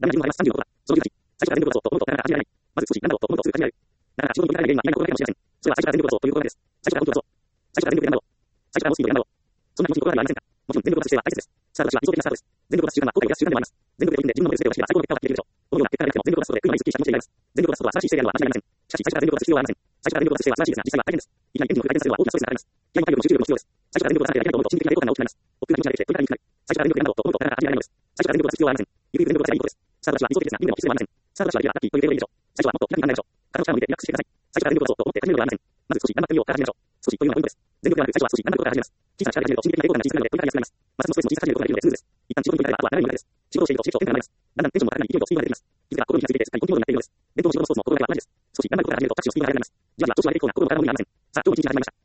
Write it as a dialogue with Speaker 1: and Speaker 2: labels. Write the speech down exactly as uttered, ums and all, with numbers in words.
Speaker 1: ななじゅうごマイナスさんじゅうのことは、そのじゅうはち、最初から電力だぞと思うとなかなか始められない。まず少し何だろうと思うとすぐ感じられる。なかなか仕事に向かない原因が今のところないかもしれません。それは最初から電力だぞということだけです。最初から本当だぞ。最初から電力でなんだろう。最初からもしいいことなんだろう。そんな気持ちに心がありませんか。もちろん全力を出す姿勢は大切です。さあ私は理想的なスタートです。全力を出す習慣は後悔を出す習慣でもあります。全力で取り組んで自分の目標で自分の全てを出して最高の結果を発揮できるでしょう。どのような結果が出ても全力を出すことで悔いのないスッキリした気持ちになります。全力を出すことは素晴らしい姿勢であるのは間違いありません。しかし最初から全力を出す必要はありません。最初から電力を出す姿勢は素晴らしいですが、実際は大変です。いきなりエンジンのフル回転させるのは大きなストレスがかかります。気合も体力も集中力も必要です。最初から電力を出さなければいけないと思うと心理的な抵抗感が大きくなります。億劫な気持ちが出てきて取り掛かりにくくなり、最初から電力でなんだろうと思うとなかなか始められないのです。最初から電力を出す必要はありません。ゆくゆく電力を出せばいいことです。さあ私は理想的ですが、夢でも必要はありません。さあ私はできればラッキーという程度でいいでしょう。最初はもっと気楽にならないでしょう。体の力を抜いてリラックスしてください。最初から電力を出そうと思って始めるのではありません。まず少し頑張ってみようから始めましょう。少しというのがポイントです。全力ではなく最初は少し頑張ることから始めます。小さな力で始めると心理的な抵抗感が小さくなるので取り掛かりやすくなります。またそのストレスも小さく始めることができるのでスムーズです。一旦仕事に取り掛かればあとは長いのだけです。仕事をしていると成長点がないます。だんだんテンションも高くなり勢いとスピードが出てきます。気づけば心に気がついていてすっかりコントロールになっているのです。伝統の仕事のスポーツも心がけは同じです。少し頑張ることから始めるとタッチのスピードが速くなります。じわじわと調子が出ていくような心の体も意味がありません。さあ今日も一日始まりました。